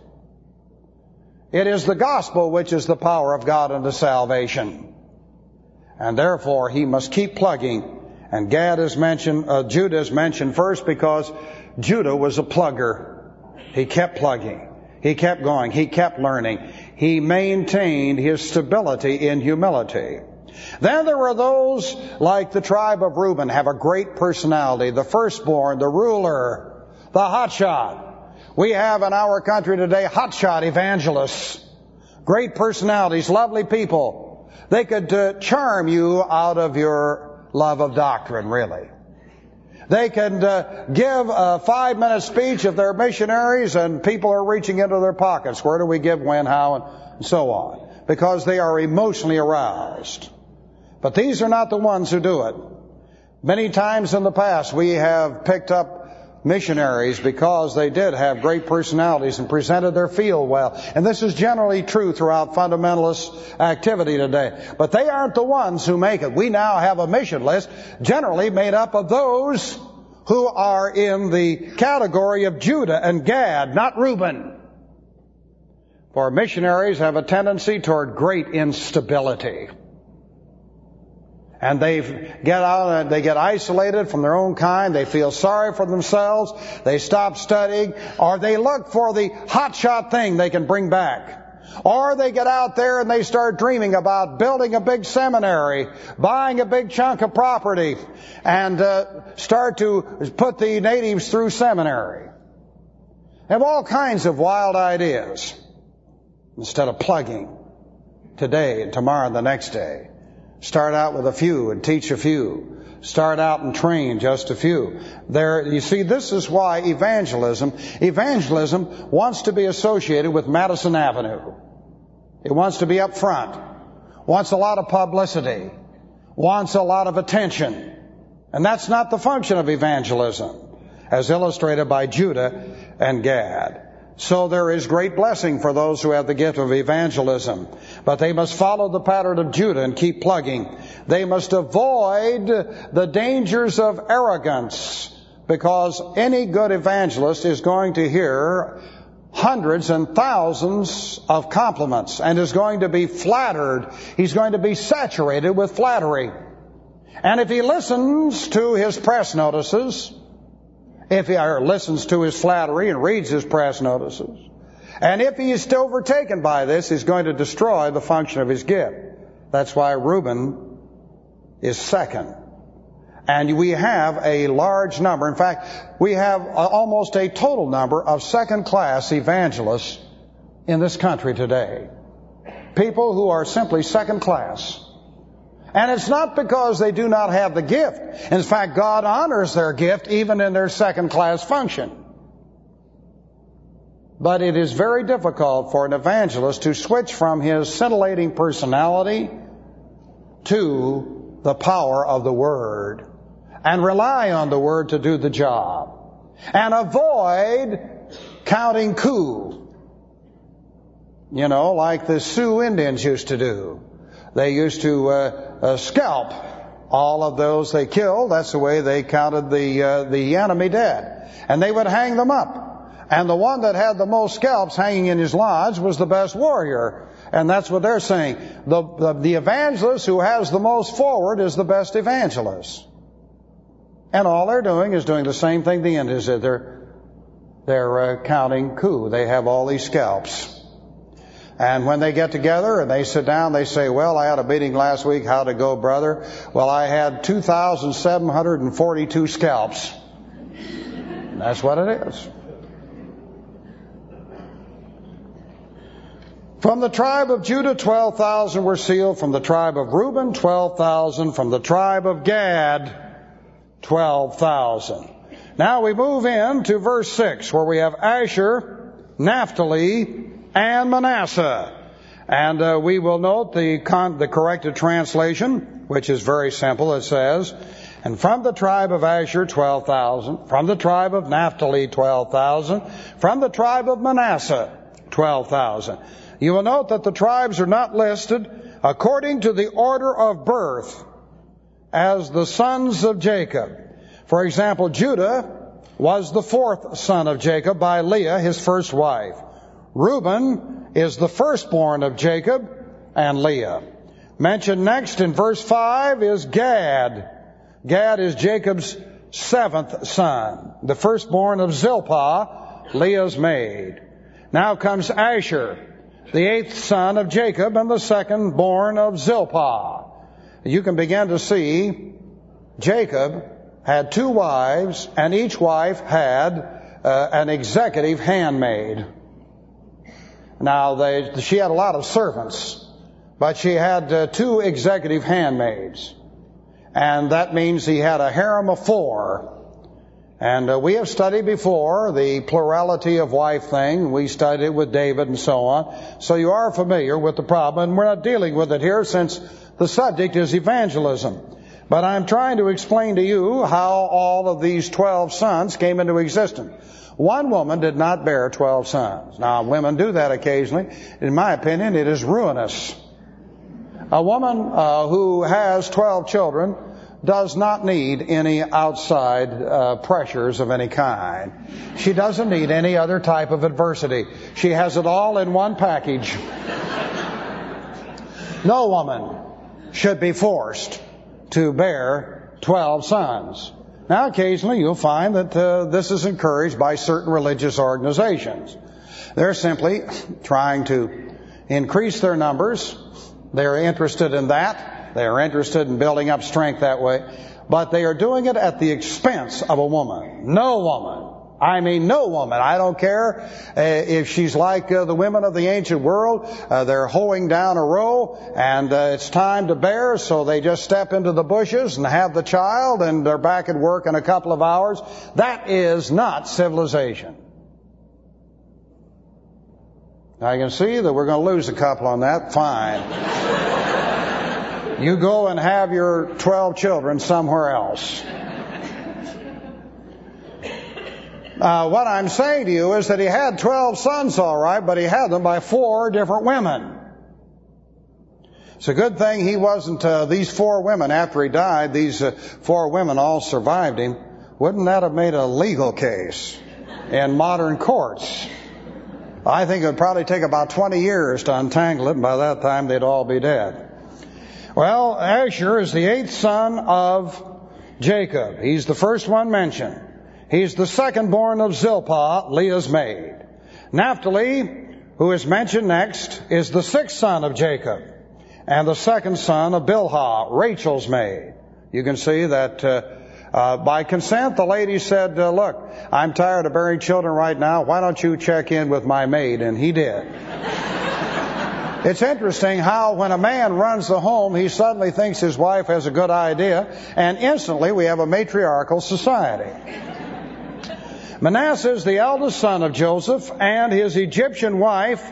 It is the gospel which is the power of God unto salvation. And therefore he must keep plugging. And Judah is mentioned first, because Judah was a plugger. He kept plugging. He kept going. He kept learning. He maintained his stability in humility. Then there were those like the tribe of Reuben, have a great personality, the firstborn, the ruler, the hotshot. We have in our country today hotshot evangelists, great personalities, lovely people. They could charm you out of your love of doctrine, really. They can give a 5-minute speech if they're missionaries and people are reaching into their pockets. Where do we give, when, how, and so on. Because they are emotionally aroused. But these are not the ones who do it. Many times in the past we have picked up missionaries because they did have great personalities and presented their field well. And this is generally true throughout fundamentalist activity today. But they aren't the ones who make it. We now have a mission list generally made up of those who are in the category of Judah and Gad, not Reuben. For missionaries have a tendency toward great instability. And they get out and they get isolated from their own kind. They feel sorry for themselves. They stop studying. Or they look for the hotshot thing they can bring back. Or they get out there and they start dreaming about building a big seminary, buying a big chunk of property, and start to put the natives through seminary. They have all kinds of wild ideas. Instead of plugging today and tomorrow and the next day. Start out with a few and teach a few. Start out and train just a few. You see, this is why evangelism wants to be associated with Madison Avenue. It wants to be up front. Wants a lot of publicity. Wants a lot of attention. And that's not the function of evangelism, as illustrated by Judah and Gad. So there is great blessing for those who have the gift of evangelism. But they must follow the pattern of Judah and keep plugging. They must avoid the dangers of arrogance, because any good evangelist is going to hear hundreds and thousands of compliments and is going to be flattered. He's going to be saturated with flattery. And if he listens to his press notices, if he listens to his flattery and reads his press notices, and if he is still overtaken by this, he's going to destroy the function of his gift. That's why Reuben is second. And we have a large number. In fact, we have almost a total number of second-class evangelists in this country today. People who are simply second class. And it's not because they do not have the gift. In fact, God honors their gift even in their second-class function. But it is very difficult for an evangelist to switch from his scintillating personality to the power of the Word and rely on the Word to do the job. And avoid counting coup. You know, like the Sioux Indians used to do. They used to scalp all of those they killed. That's the way they counted the enemy dead. And they would hang them up. And the one that had the most scalps hanging in his lodge was the best warrior. And that's what they're saying. The evangelist who has the most forward is the best evangelist. And all they're doing is doing the same thing the Indians did. They're counting coup. They have all these scalps. And when they get together and they sit down, they say, well, I had a meeting last week. How'd it go, brother? Well, I had 2,742 scalps. And that's what it is. From the tribe of Judah, 12,000 were sealed. From the tribe of Reuben, 12,000. From the tribe of Gad, 12,000. Now we move into verse 6, where we have Asher, Naphtali, and Manasseh. And we will note the corrected translation, which is very simple. It says, and from the tribe of Asher, 12,000. From the tribe of Naphtali, 12,000. From the tribe of Manasseh, 12,000. You will note that the tribes are not listed according to the order of birth as the sons of Jacob. For example, Judah was the fourth son of Jacob by Leah, his first wife. Reuben is the firstborn of Jacob and Leah. Mentioned next in verse 5 is Gad. Gad is Jacob's seventh son, the firstborn of Zilpah, Leah's maid. Now comes Asher, the eighth son of Jacob and the second born of Zilpah. You can begin to see Jacob had two wives, and each wife had an executive handmaid. Now, she had a lot of servants, but she had two executive handmaids. And that means he had a harem of four. And we have studied before the plurality of wife thing. We studied it with David and so on. So you are familiar with the problem. And we're not dealing with it here since the subject is evangelism. But I'm trying to explain to you how all of these 12 sons came into existence. One woman did not bear 12 sons. Now, women do that occasionally. In my opinion, it is ruinous. A woman who has 12 children does not need any outside pressures of any kind. She doesn't need any other type of adversity. She has it all in one package. No woman should be forced to bear 12 sons. Now, occasionally you'll find that this is encouraged by certain religious organizations. They're simply trying to increase their numbers. They're interested in that. They're interested in building up strength that way. But they are doing it at the expense of a woman. No woman. I mean, no woman. I don't care if she's like the women of the ancient world. They're hoeing down a row, and it's time to bear, so they just step into the bushes and have the child, and they're back at work in a couple of hours. That is not civilization. I can see that we're going to lose a couple on that. Fine. You go and have your 12 children somewhere else. What I'm saying to you is that he had 12 sons, all right, but he had them by 4 different women. It's a good thing he wasn't, these 4 women, after he died, these 4 women all survived him. Wouldn't that have made a legal case in modern courts? I think it would probably take about 20 years to untangle it, and by that time they'd all be dead. Well, Asher is the 8th son of Jacob. He's the first one mentioned. He's the second born of Zilpah, Leah's maid. Naphtali, who is mentioned next, is the 6th son of Jacob, and the second son of Bilhah, Rachel's maid. You can see that by consent, the lady said, look, I'm tired of bearing children right now. Why don't you check in with my maid? And he did. It's interesting how when a man runs the home, he suddenly thinks his wife has a good idea, and instantly we have a matriarchal society. Manasseh is the eldest son of Joseph, and his Egyptian wife,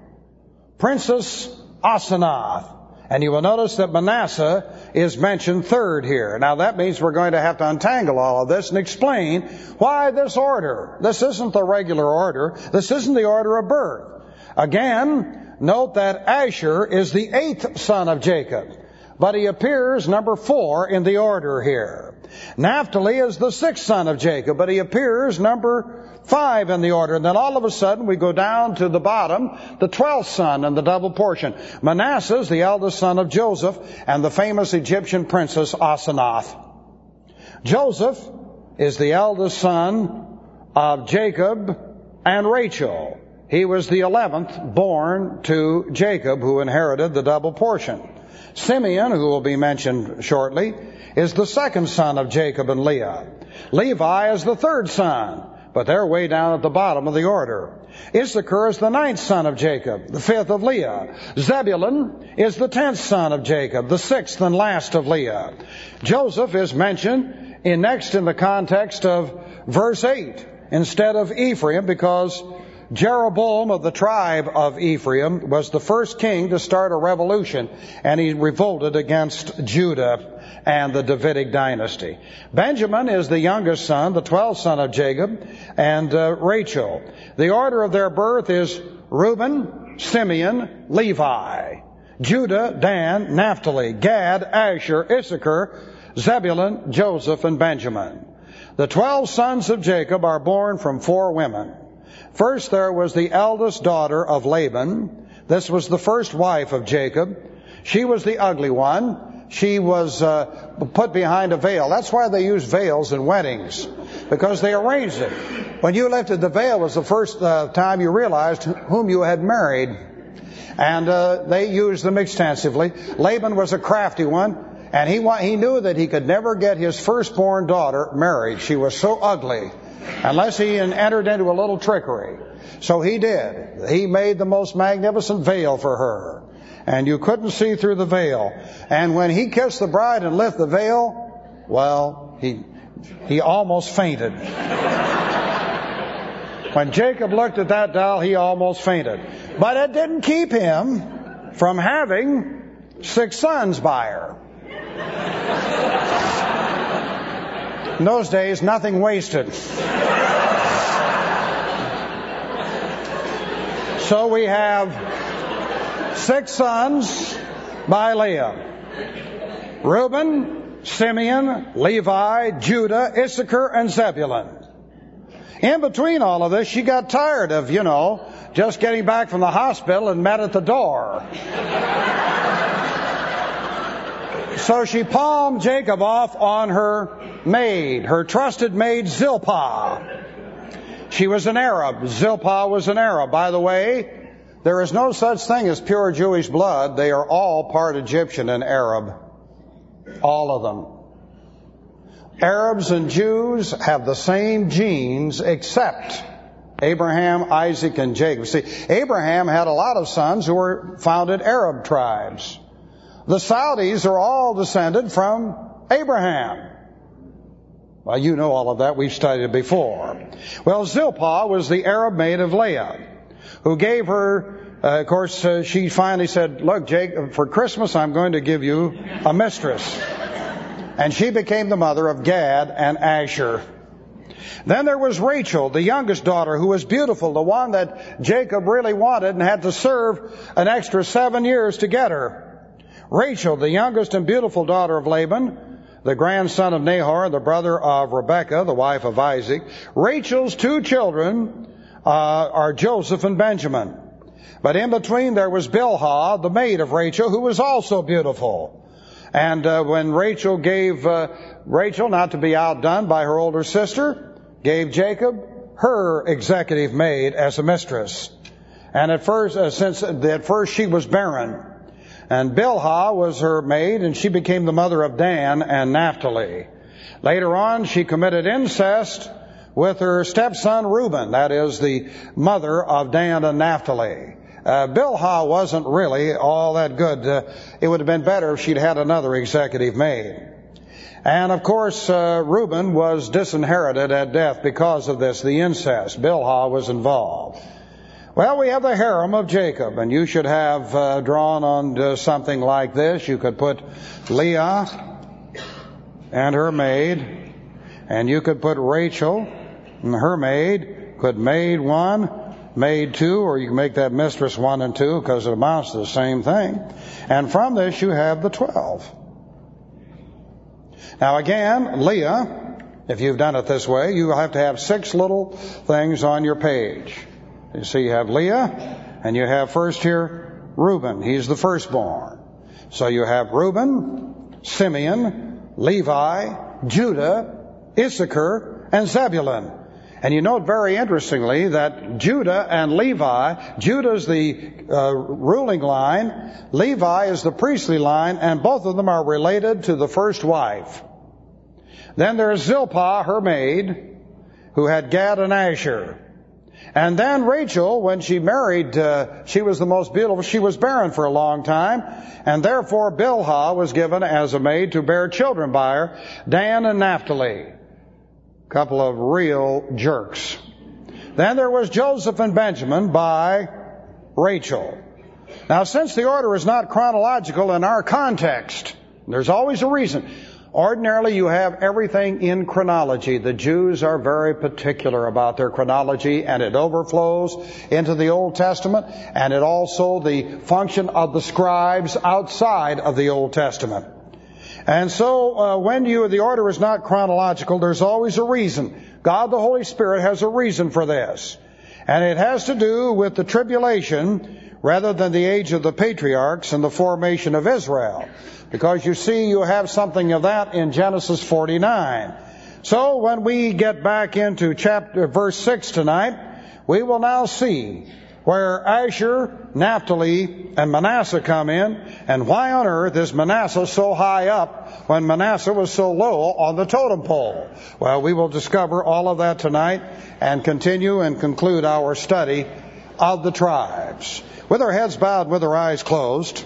Princess Asenath. And you will notice that Manasseh is mentioned third here. Now that means we're going to have to untangle all of this and explain why this order. This isn't the regular order. This isn't the order of birth. Again, note that Asher is the 8th son of Jacob, but he appears number 4 in the order here. Naphtali is the 6th son of Jacob, but he appears number 5 in the order. And then all of a sudden we go down to the bottom, the 12th son in the double portion. Manasseh is the eldest son of Joseph and the famous Egyptian princess Asenath. Joseph is the eldest son of Jacob and Rachel. He was the 11th born to Jacob, who inherited the double portion. Simeon, who will be mentioned shortly, is the 2nd son of Jacob and Leah. Levi is the 3rd son, but they're way down at the bottom of the order. Issachar is the 9th son of Jacob, the 5th of Leah. Zebulun is the 10th son of Jacob, the 6th and last of Leah. Joseph is mentioned next in the context of verse 8 instead of Ephraim, because Jeroboam of the tribe of Ephraim was the first king to start a revolution, and he revolted against Judah and the Davidic dynasty. Benjamin is the youngest son, the 12th son of Jacob and Rachel. The order of their birth is Reuben, Simeon, Levi, Judah, Dan, Naphtali, Gad, Asher, Issachar, Zebulun, Joseph, and Benjamin. The 12 sons of Jacob are born from 4 women. First, there was the eldest daughter of Laban. This was the first wife of Jacob. She was the ugly one. She was put behind a veil. That's why they use veils in weddings, because they arranged it. When you lifted the veil was the first time you realized whom you had married. And they used them extensively. Laban was a crafty one, and he knew that he could never get his firstborn daughter married. She was so ugly, unless he entered into a little trickery. So he did. He made the most magnificent veil for her, and you couldn't see through the veil. And when he kissed the bride and lifted the veil, well, he almost fainted. When Jacob looked at that doll, he almost fainted. But it didn't keep him from having 6 sons by her. In those days, nothing wasted. So we have 6 sons by Leah: Reuben, Simeon, Levi, Judah, Issachar, and Zebulun. In between all of this, she got tired of, just getting back from the hospital and met at the door. So she palmed Jacob off on her maid, her trusted maid Zilpah. She was an Arab. Zilpah was an Arab. By the way, there is no such thing as pure Jewish blood. They are all part Egyptian and Arab. All of them. Arabs and Jews have the same genes except Abraham, Isaac, and Jacob. See, Abraham had a lot of sons who were founded Arab tribes. The Saudis are all descended from Abraham. Well, you know all of that. We've studied it before. Well, Zilpah was the Arab maid of Leah, who gave her, she finally said, look, Jacob, for Christmas I'm going to give you a mistress. And she became the mother of Gad and Asher. Then there was Rachel, the youngest daughter, who was beautiful, the one that Jacob really wanted and had to serve an extra 7 years to get her. Rachel, the youngest and beautiful daughter of Laban, the grandson of Nahor, the brother of Rebekah, the wife of Isaac. Rachel's 2 children are Joseph and Benjamin. But in between there was Bilhah, the maid of Rachel, who was also beautiful. And when Rachel gave, Rachel, not to be outdone by her older sister, gave Jacob her executive maid as a mistress. And at first she was barren. And Bilhah was her maid, and she became the mother of Dan and Naphtali. Later on, she committed incest with her stepson Reuben, that is, the mother of Dan and Naphtali. Bilhah wasn't really all that good. It would have been better if she'd had another executive maid. And of course, Reuben was disinherited at death because of this, the incest. Bilhah was involved. Well, we have the harem of Jacob, and you should have drawn on something like this. You could put Leah and her maid, and you could put Rachel and her maid, could maid 1, maid 2, or you can make that mistress 1 and 2 because it amounts to the same thing. And from this you have the 12. Now again, Leah, if you've done it this way, you have to have 6 little things on your page. You see, you have Leah, and you have first here Reuben. He's the firstborn. So you have Reuben, Simeon, Levi, Judah, Issachar, and Zebulun. And you note very interestingly that Judah and Levi, Judah is the ruling line, Levi is the priestly line, and both of them are related to the first wife. Then there's Zilpah, her maid, who had Gad and Asher. And then Rachel, when she married, she was the most beautiful. She was barren for a long time, and therefore Bilhah was given as a maid to bear children by her, Dan and Naphtali. Couple of real jerks. Then there was Joseph and Benjamin by Rachel. Now, since the order is not chronological in our context, there's always a reason. Ordinarily, you have everything in chronology. The Jews are very particular about their chronology, and it overflows into the Old Testament, and it also the function of the scribes outside of the Old Testament. And so when the order is not chronological, there's always a reason. God the Holy Spirit has a reason for this. And it has to do with the tribulation rather than the age of the patriarchs and the formation of Israel. Because you see, you have something of that in Genesis 49. So when we get back into verse 6 tonight, we will now see where Asher, Naphtali, and Manasseh come in, and why on earth is Manasseh so high up when Manasseh was so low on the totem pole? Well, we will discover all of that tonight and continue and conclude our study of the tribes. With our heads bowed, with our eyes closed,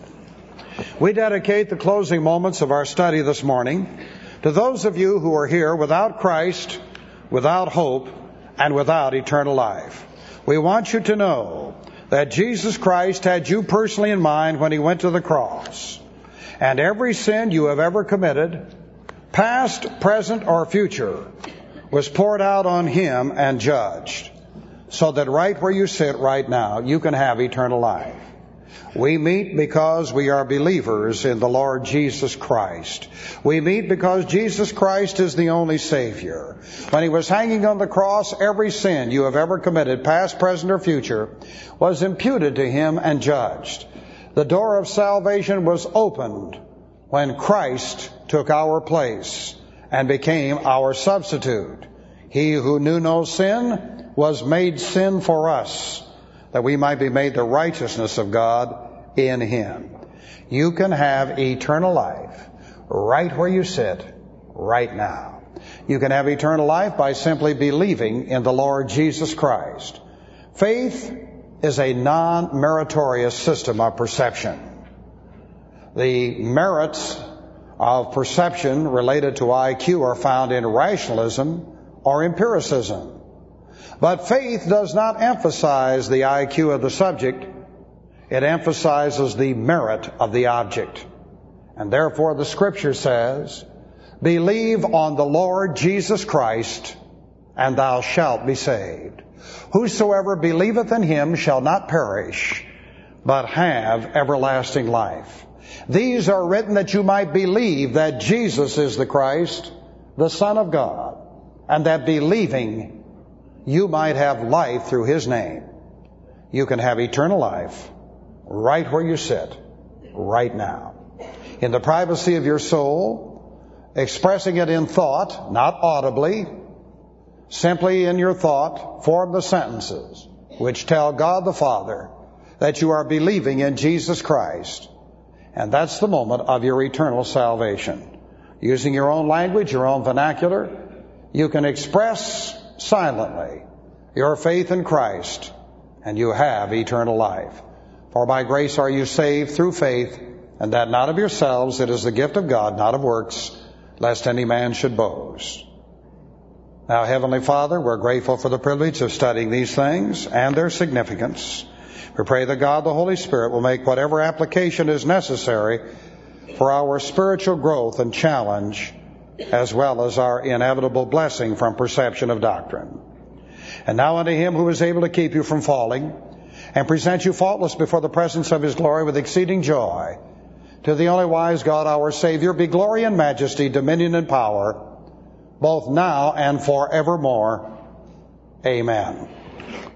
we dedicate the closing moments of our study this morning to those of you who are here without Christ, without hope, and without eternal life. We want you to know that Jesus Christ had you personally in mind when He went to the cross. And every sin you have ever committed, past, present, or future, was poured out on Him and judged. So that right where you sit right now, you can have eternal life. We meet because we are believers in the Lord Jesus Christ. We meet because Jesus Christ is the only Savior. When He was hanging on the cross, every sin you have ever committed, past, present, or future, was imputed to Him and judged. The door of salvation was opened when Christ took our place and became our substitute. He who knew no sin was made sin for us, that we might be made the righteousness of God in Him. You can have eternal life right where you sit right now. You can have eternal life by simply believing in the Lord Jesus Christ. Faith is a non-meritorious system of perception. The merits of perception related to IQ are found in rationalism or empiricism. But faith does not emphasize the IQ of the subject. It emphasizes the merit of the object. And therefore the Scripture says, believe on the Lord Jesus Christ, and thou shalt be saved. Whosoever believeth in Him shall not perish, but have everlasting life. These are written that you might believe that Jesus is the Christ, the Son of God, and that believing you might have life through His name. You can have eternal life right where you sit, right now. In the privacy of your soul, expressing it in thought, not audibly, simply in your thought, form the sentences which tell God the Father that you are believing in Jesus Christ. And that's the moment of your eternal salvation. Using your own language, your own vernacular, you can express silently your faith in Christ, and you have eternal life. For by grace are you saved through faith, and that not of yourselves, it is the gift of God, not of works, lest any man should boast. Now, Heavenly Father, we're grateful for the privilege of studying these things and their significance. We pray that God, the Holy Spirit, will make whatever application is necessary for our spiritual growth and challenge, as well as our inevitable blessing from perception of doctrine. And now unto Him who is able to keep you from falling and present you faultless before the presence of His glory with exceeding joy, to the only wise God, our Savior, be glory and majesty, dominion and power, both now and forevermore. Amen.